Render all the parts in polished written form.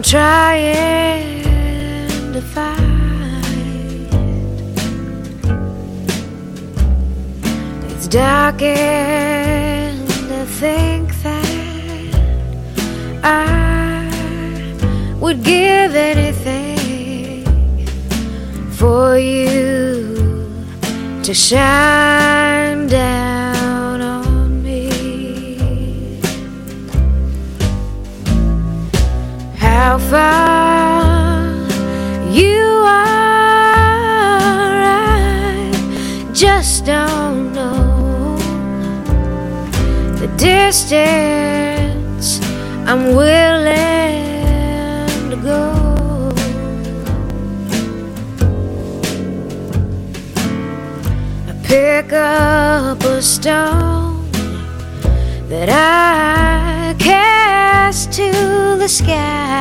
trying to find. It's darkened to think that I would give anything for you to shine down on me. How far you are, I just don't know. The distance I'm willing to go. I pick up a stone that I cast to the sky,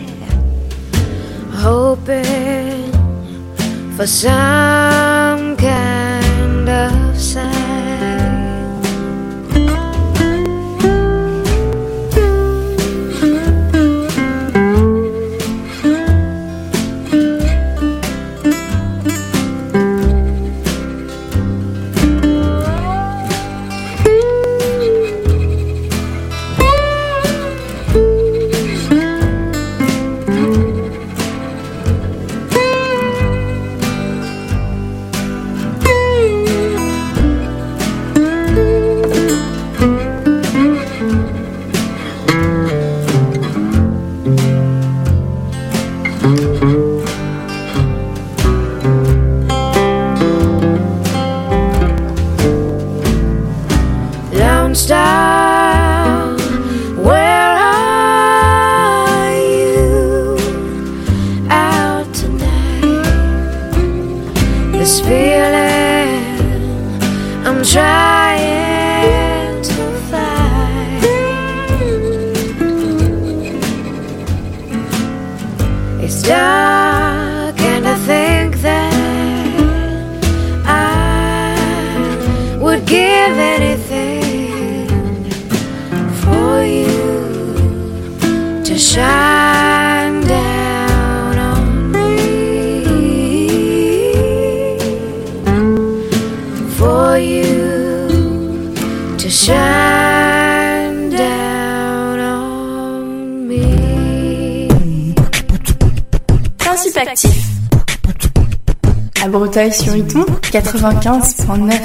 hoping for some kind of sign. Lone Star, where are you out tonight? This feeling I'm trying to find. It's dark and I think that I would give anything for you to shine down on me, for you to shine down on me. Principe actif. À Breteuil-sur-Iton, 95.9.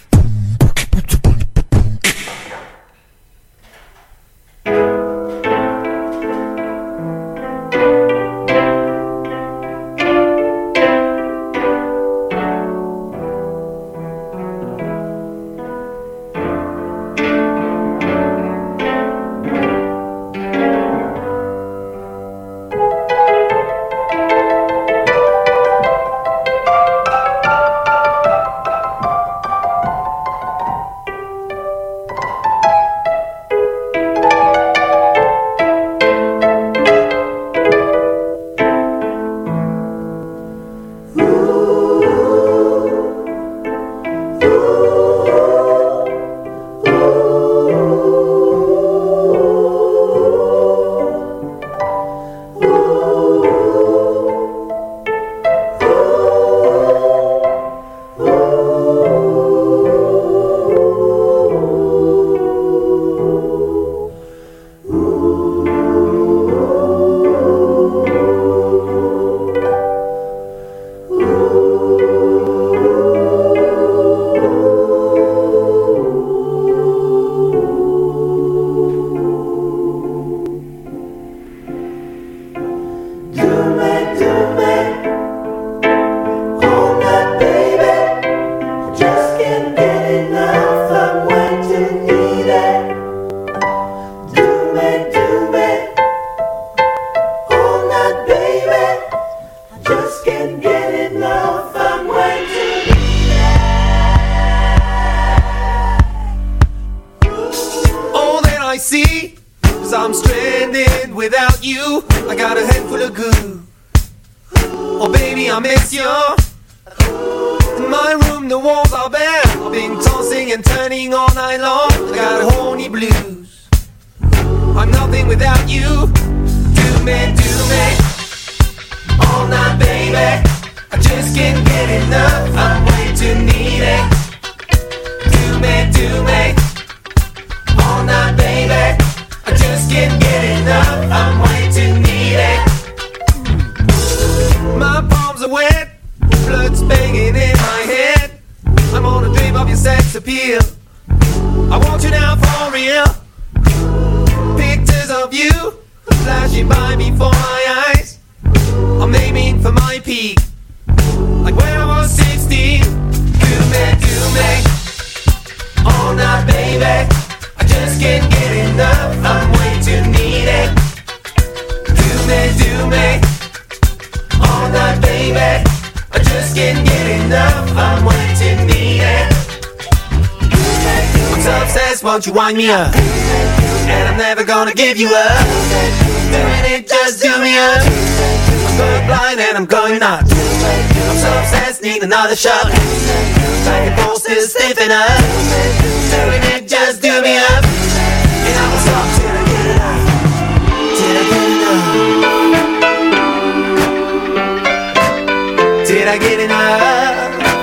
see, 'cause I'm stranded without you. I got a head full of goo. Oh baby, I miss you. In my room the walls are bare. I've been tossing and turning all night long. I got a horny blues. I'm nothing without you. Do all night, baby. I just can't get enough. I'm way too needy. Do me, all night, baby. I just can't get enough. I'm way too needy. My palms are wet, blood's banging in my head. I'm on a dream of your sex appeal. I want you now for real. Pictures of you flashing by before my eyes. I'm aiming for my peak, like when I was 16. Do me, all night, baby. I just can't get enough. I'm way too needy. Do me, all night, baby. I just can't get enough. I'm way too needy. I'm so obsessed, won't you wind me up? And I'm never gonna give you up. Doing it, just do me up. I'm going blind and I'm going nuts. I'm so obsessed, need another shot. Back and forth, still stiffen up. Doing it, just do me up. And I won't stop till I get enough. Till I get enough. Till I get enough.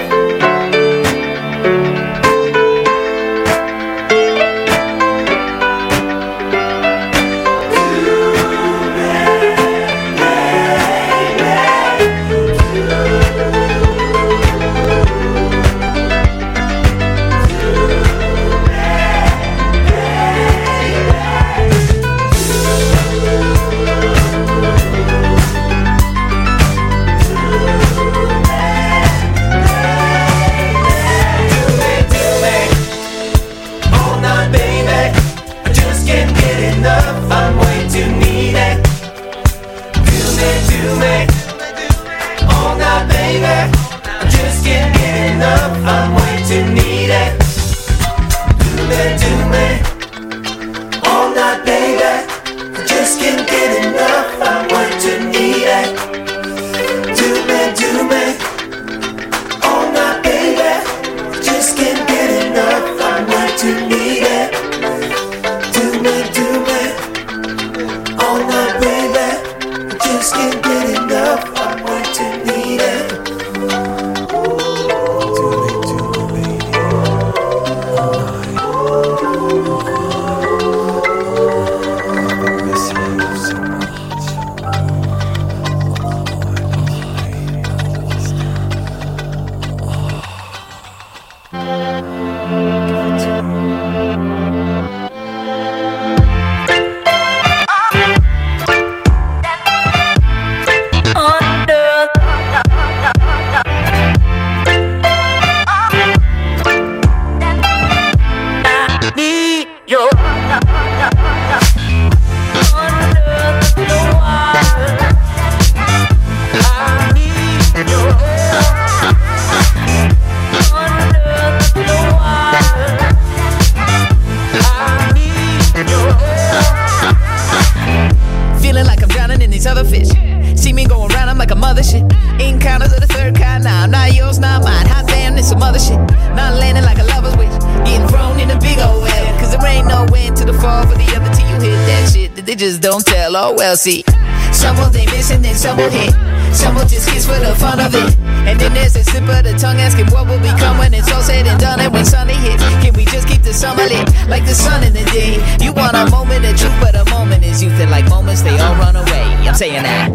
See, some will they miss and then some will hit. Some will just kiss for the fun of it. And then there's a slip of the tongue asking what will become when it's all said and done. And when Sunday hits, can we just keep the summer lit like the sun in the day? You want a moment of truth, but a moment is youth. And like moments, they all run away. I'm saying that.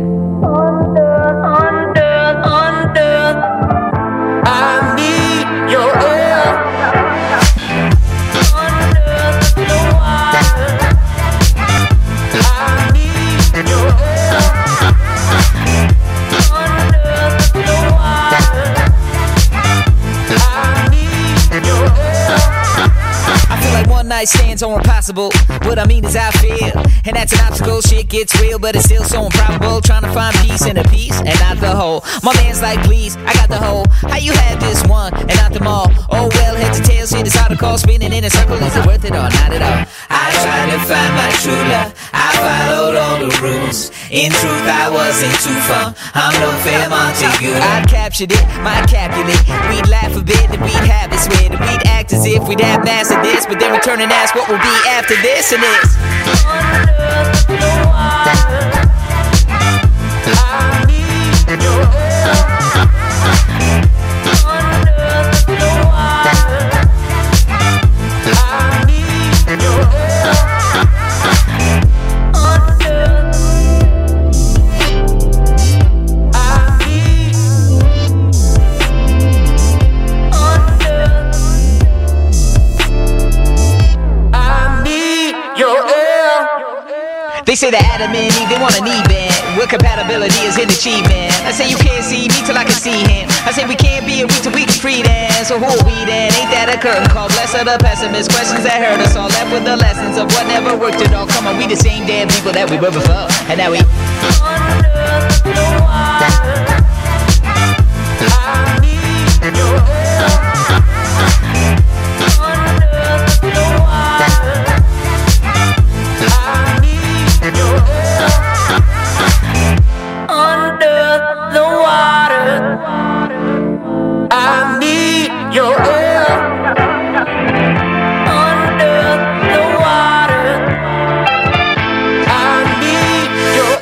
Under, I need your air. Under the wire. Night stands are impossible. What I mean is I feel, and that's an obstacle. Shit gets real, but it's still so improbable. Trying to find peace in a piece and not the whole. My man's like, please, I got the whole. How you have this one and not them all? Oh well, head to tail, shit is hard to call. Spinning in a circle, is it worth it or not at all? I tried to find my true love. I followed all the rules. In truth, I wasn't too fun. I'm no fair Montague. I captured it, my Capulet. We'd laugh a bit and we'd have it swear that we'd act as if we'd have mastered this, but then return and ask what will be after this and this. Under the wire. They say that Adam and Eve, they want an even. Where compatibility is an achievement. I say you can't see me till I can see him. I say we can't be a week till we can free then. So who are we then? Ain't that a curtain call? Bless the pessimist. Questions that hurt us all. Left with the lessons of what never worked at all. Come on, we the same damn people that we were before. And now we under the water. I need your help. Under the water. Under the water, I need your help. Under the water, I need your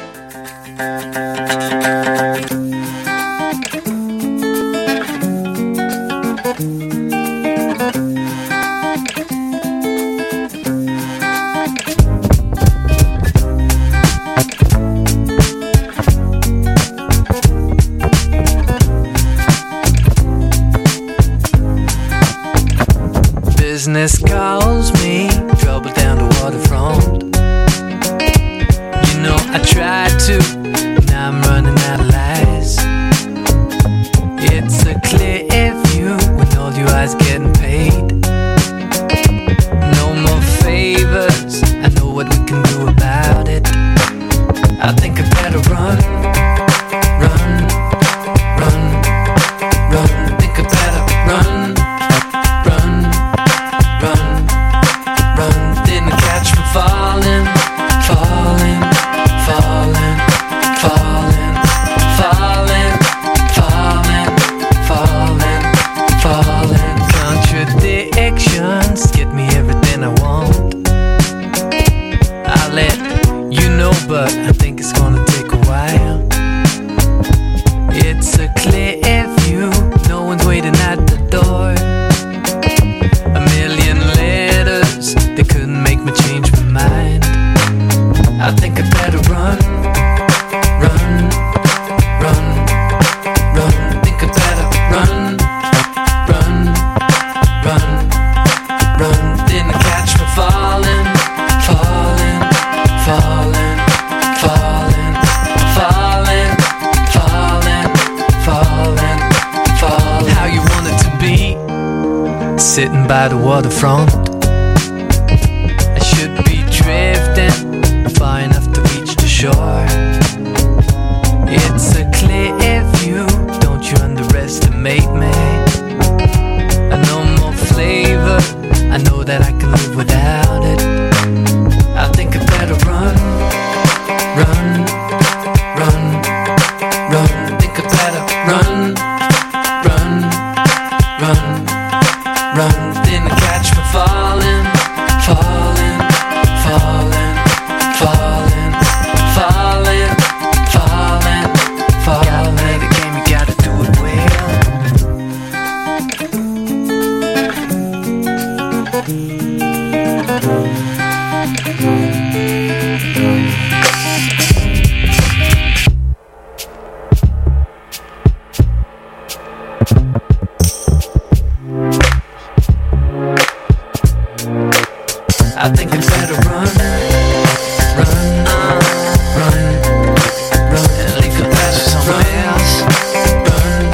business calls me, trouble down the waterfront. You know I tried to, now I'm running out of lies. It's a clear view when all your eyes getting paid. No more favors, I know what we can do about it. I think I better run, run, run, run. Think I better run, run, run, run. Didn't catch me falling, falling, falling, falling, falling, falling, falling, falling. Contradictions get me everything I want. I'll let you know, but I think it's gonna take a while. It's a clear view, no one's waiting at the door. A million letters, they couldn't make me change my mind. I think I better run, run, run, run. Think I better run, run, run, run. Didn't catch me falling, falling, falling, falling, falling, falling, falling, falling. How you want it to be, sitting by the waterfront. I should be drifting far enough to reach the shore. It's a clear view, don't you underestimate me. No more flavor, I know that I can live without it. I think I better run, run, run, run. Think I better run, run, run, run. Didn't catch me falling, falling, falling, falling, falling, falling, falling. Gotta play the game, you gotta do it well. I think I better run, run, run, run. And leave the past somewhere else. Run,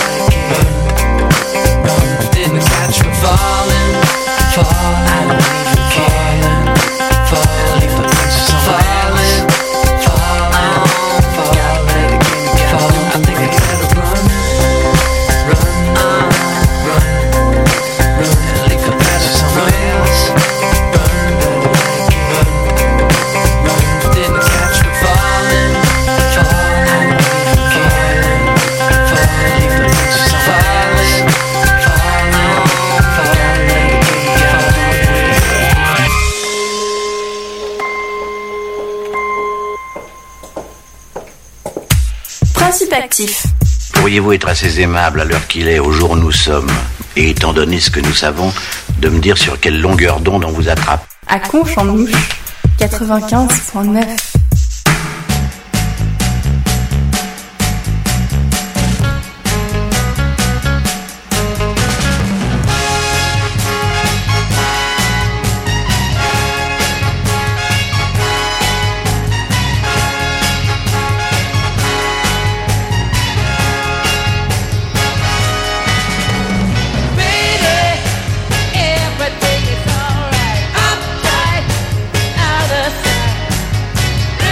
run, run. Didn't catch me falling, falling. I don't even care. Falling, and leave the past somewhere else. Falling, falling, falling. I think I better run, run, run, run. And leave the past somewhere else. Run, actif. Pourriez-vous être assez aimable à l'heure qu'il est, au jour où nous sommes, et étant donné ce que nous savons, de me dire sur quelle longueur d'onde on vous attrape? À Conche-en-Ouche, 95.9. Everything is alright. I'm right out of sight.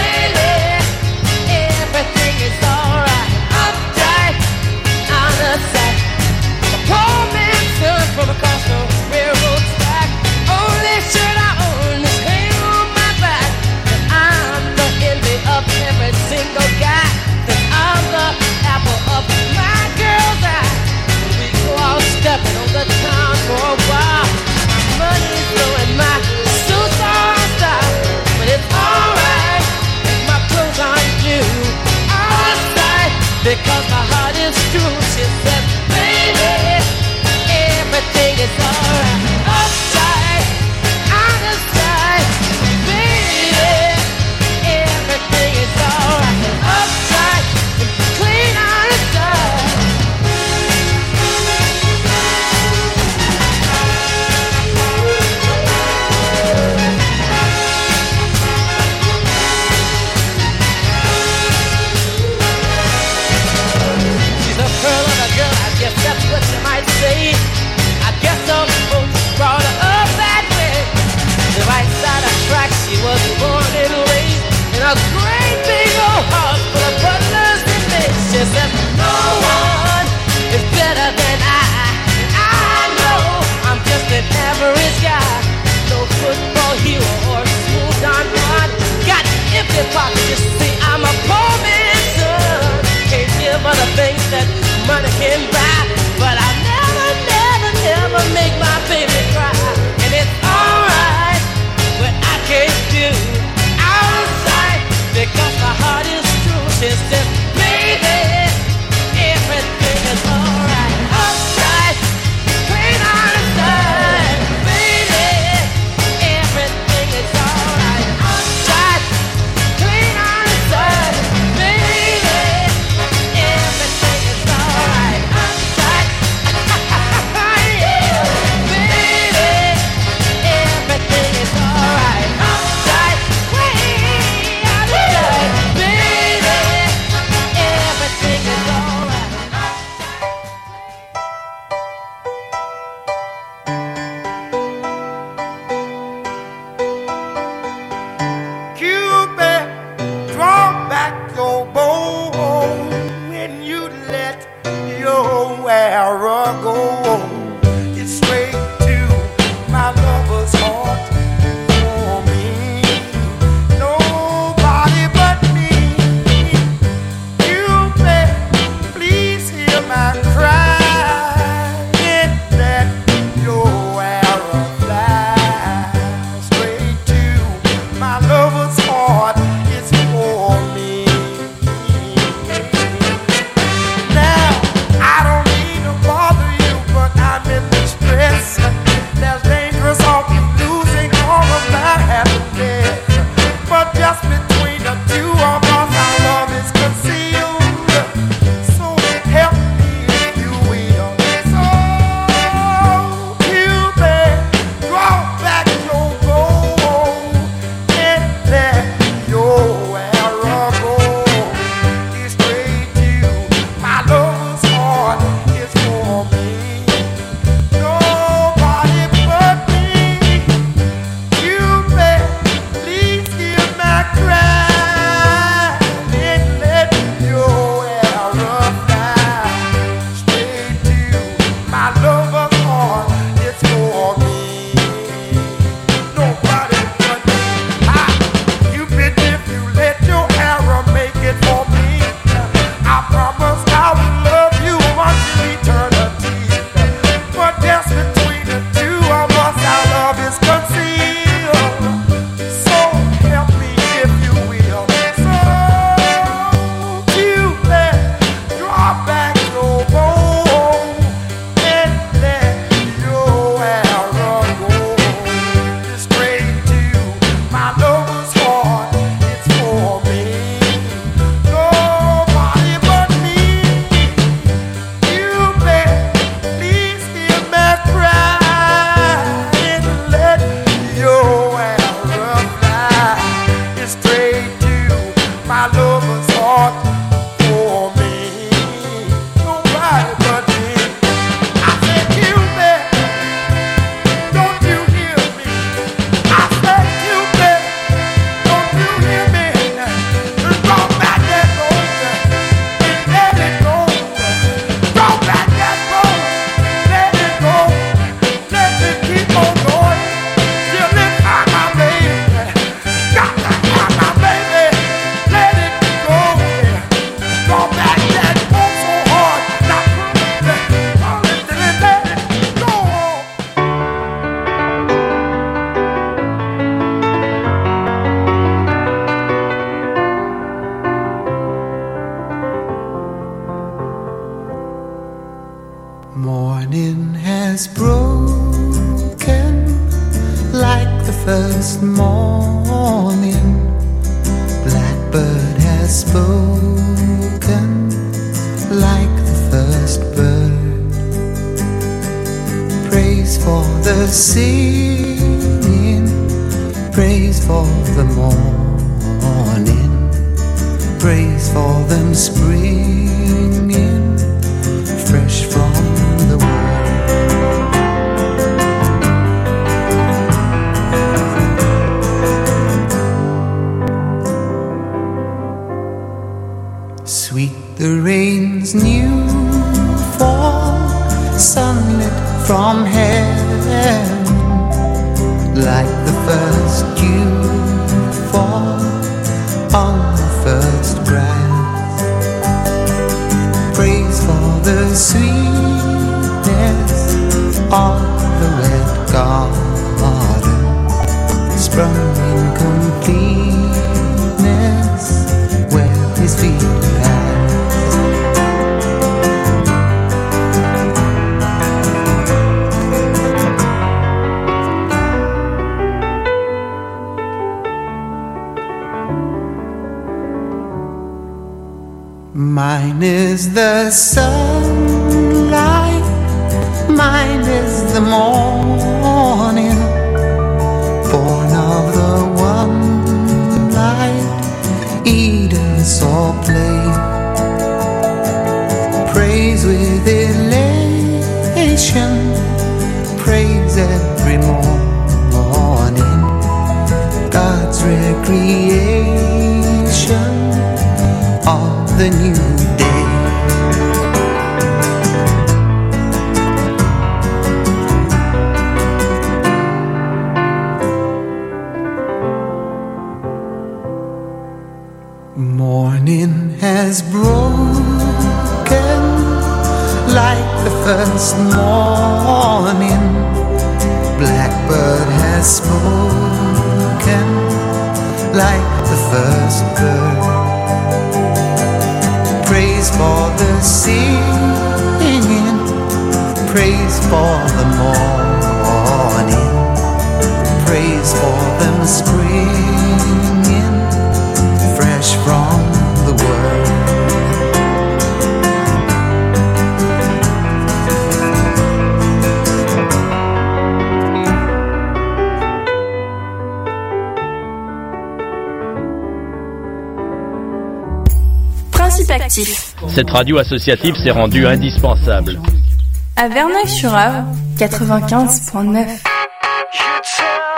has broken like the first morning. Blackbird has spoken like the first bird. Praise for the singing, praise for the morning, praise for them springing fresh from the world. Sweet the rain's new fall, sunlit from heaven, like the first dew fall on the first grass. Praise for the sweetness of the red garden, sprung in completeness where his feet Mine is the sunlight, mine is the morning, born of the one light, Eden saw play. Praise with elation, praise every morning, God's recreation of the new day. Morning has broken like the first morning. Blackbird has spoken like the first bird. Praise for the singing, praise for the morning, praise for them springing fresh from the world. Principe actif. Cette radio associative s'est rendue indispensable. À Verneuil-sur-Avre, 95.9.